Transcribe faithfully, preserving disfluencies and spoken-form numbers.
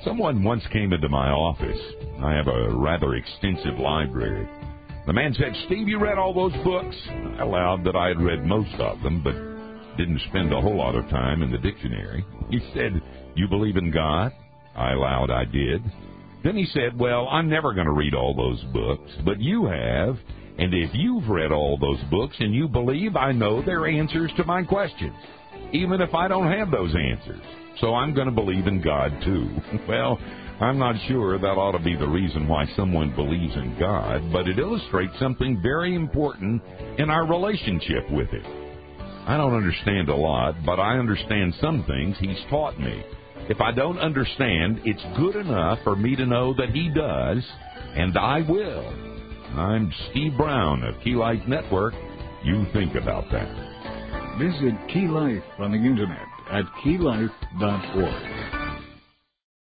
Someone once came into my office. I have a rather extensive library. The man said, "Steve, you read all those books?" I allowed that I had read most of them, but didn't spend a whole lot of time in the dictionary. He said, "You believe in God?" I allowed I did. Then he said, "Well, I'm never going to read all those books, but you have, and if you've read all those books and you believe, I know they're answers to my questions, even if I don't have those answers. So I'm going to believe in God, too." Well, I'm not sure that ought to be the reason why someone believes in God, but it illustrates something very important in our relationship with Him. I don't understand a lot, but I understand some things He's taught me. If I don't understand, it's good enough for me to know that He does, and I will. I'm Steve Brown of Key Life Network. You think about that. Visit Key Life on the internet at key life dot org.